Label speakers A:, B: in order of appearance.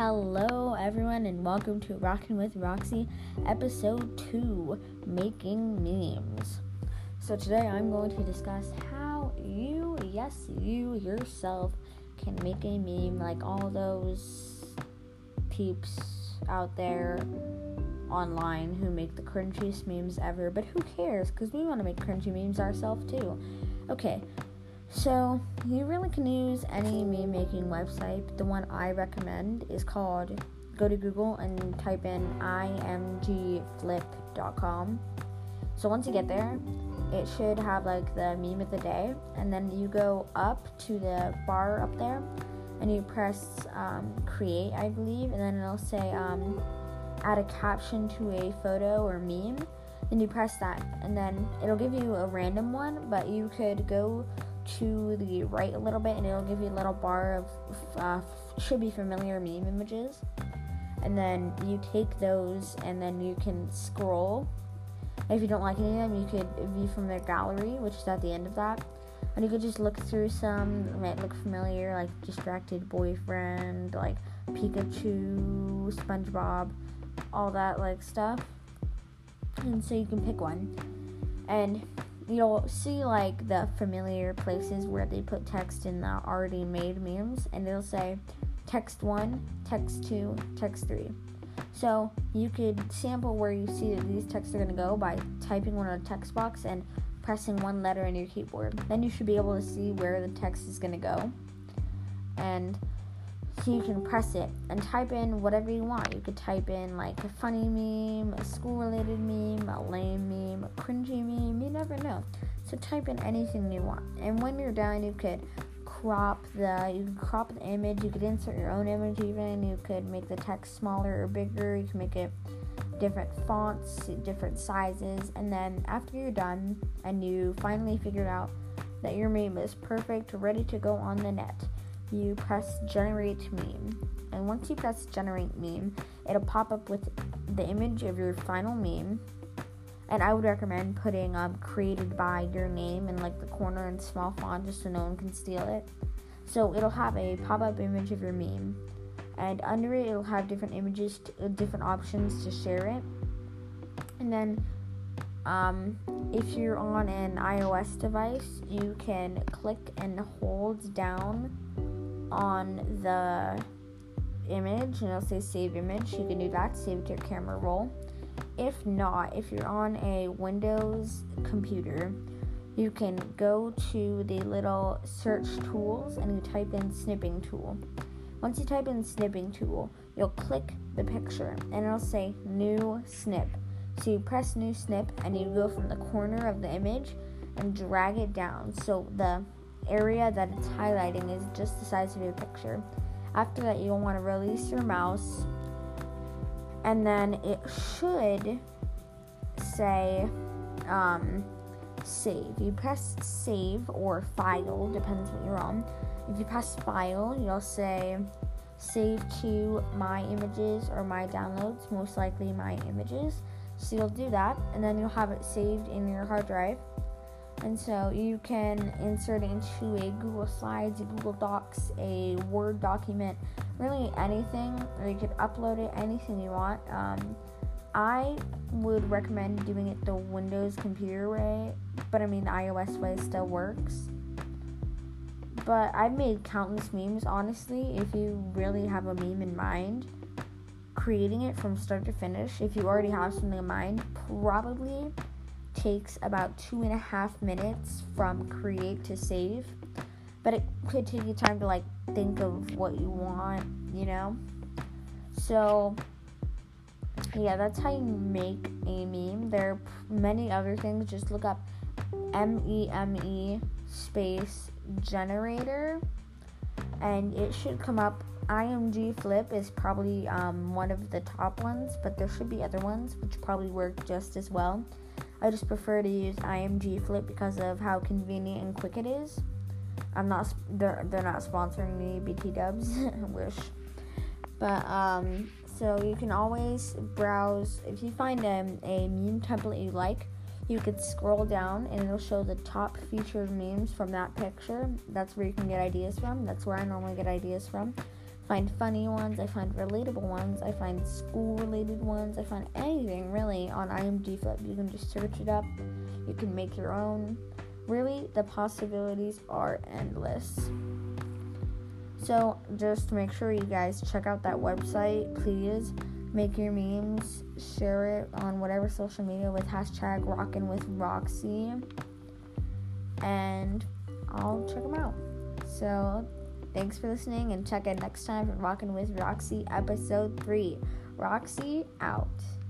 A: Hello, everyone, and welcome to Rockin' with Roxy, episode 2, Making Memes. So today I'm going to discuss how you yourself, can make a meme like all those peeps out there online who make the cringiest memes ever. But who cares? Because we want to make cringy memes ourselves too. Okay. So, you really can use any meme-making website. The one I recommend is called, go to Google and type in imgflip.com. So once you get there, it should have like the meme of the day, and then you go up to the bar up there, and you press create, I believe, and then it'll say add a caption to a photo or meme. Then you press that, and then it'll give you a random one, but you could go to the right a little bit and it'll give you a little bar of should be familiar meme images, and then you take those and then you can scroll. If you don't like any of them, you could view from their gallery, which is at the end of that, and you could just look through some that might look familiar, like distracted boyfriend, like Pikachu, SpongeBob, all that like stuff. And so you can pick one, and you'll see like the familiar places where they put text in the already made memes, and it'll say text 1, text 2, text 3. So you could sample where you see that these texts are going to go by typing one in a text box and pressing one letter in your keyboard. Then you should be able to see where the text is going to go, and so you can press it and type in whatever you want. You could type in like a funny meme, a school-related meme, a lame meme, a cringy meme. You never know. So type in anything you want. And when you're done, you could crop the image. You could insert your own image even. You could make the text smaller or bigger. You can make it different fonts, different sizes. And then after you're done and you finally figured out that your meme is perfect, ready to go on the net, you press generate meme, and once you press generate meme, it'll pop up with the image of your final meme. And I would recommend putting created by your name in like the corner in small font, just so no one can steal it. So it'll have a pop-up image of your meme, and under it it'll have different images, different options to share it. And then if you're on an iOS device, you can click and hold down on the image and it'll say save image. You can do that, save it to your camera roll. If not, if you're on a Windows computer, you can go to the little search tools and you type in snipping tool. Once you type in snipping tool, you'll click the picture and it'll say new snip. So you press new snip and you go from the corner of the image and drag it down, so the area that it's highlighting is just the size of your picture. After that, you'll want to release your mouse, and then it should say save. You press save or file, depends what you're on. If you press file, you'll say save to my images or my downloads, most likely my images. So you'll do that, and then you'll have it saved in your hard drive. And so you can insert it into a Google Slides, a Google Docs, a Word document, really anything, or you could upload it, anything you want. I would recommend doing it the Windows computer way, but I mean the iOS way still works. But I've made countless memes, honestly. If you really have a meme in mind, creating it from start to finish, if you already have something in mind, probably takes about 2.5 minutes from create to save, but it could take you time to like think of what you want, you know. So yeah, that's how you make a meme. There are many other things. Just look up meme space generator and it should come up. imgflip is probably one of the top ones, but there should be other ones which probably work just as well. I just prefer to use imgflip because of how convenient and quick it is. They're not sponsoring me, BT Dubs. I wish. But so you can always browse. If you find a meme template you like, you could scroll down and it'll show the top featured memes from that picture. That's where you can get ideas from. That's where I normally get ideas from. find funny ones, I find relatable ones, I find school related ones, I find anything really on IMG Flip. You can just search it up, you can make your own. Really, the possibilities are endless. So just make sure you guys check out that website. Please make your memes, share it on whatever social media with hashtag RockinWithRoxy, and I'll check them out. So thanks for listening, and check in next time for Rockin' with Roxy episode 3. Roxy out.